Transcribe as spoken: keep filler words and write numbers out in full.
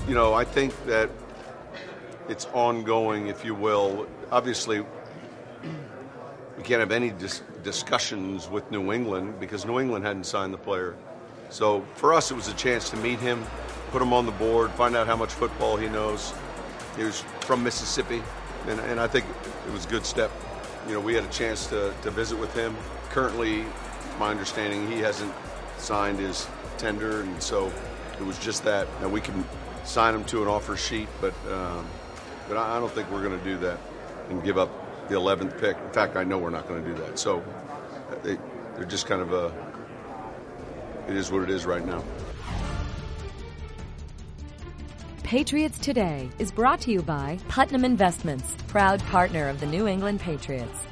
you know, I think that it's ongoing, if you will. Obviously, we can't have any dis- discussions with New England because New England hadn't signed the player. So for us, it was a chance to meet him, put him on the board, find out how much football he knows. He was from Mississippi, and, and I think it was a good step. You know, we had a chance to, to visit with him. Currently, my understanding, he hasn't signed his tender, and so it was just that. Now, we can sign him to an offer sheet, but um, but I don't think we're going to do that and give up the eleventh pick. In fact, I know we're not going to do that. So they, they're just kind of a, it is what it is right now. Patriots Today is brought to you by Putnam Investments, proud partner of the New England Patriots.